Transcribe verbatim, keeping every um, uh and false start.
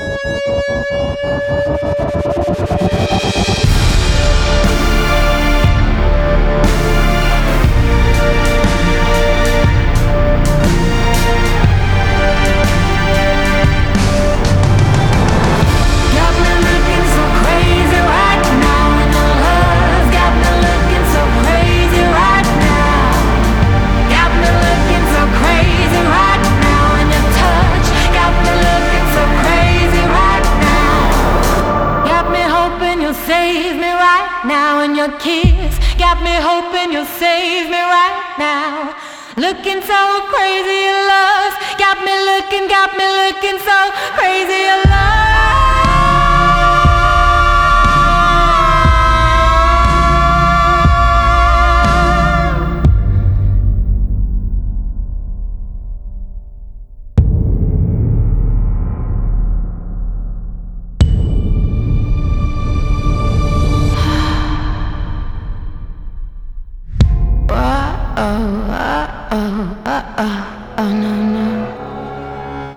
Save me right now, and your kiss got me hoping you'll save me right now. Looking so crazy, your love got me looking, got me looking so crazy, your love.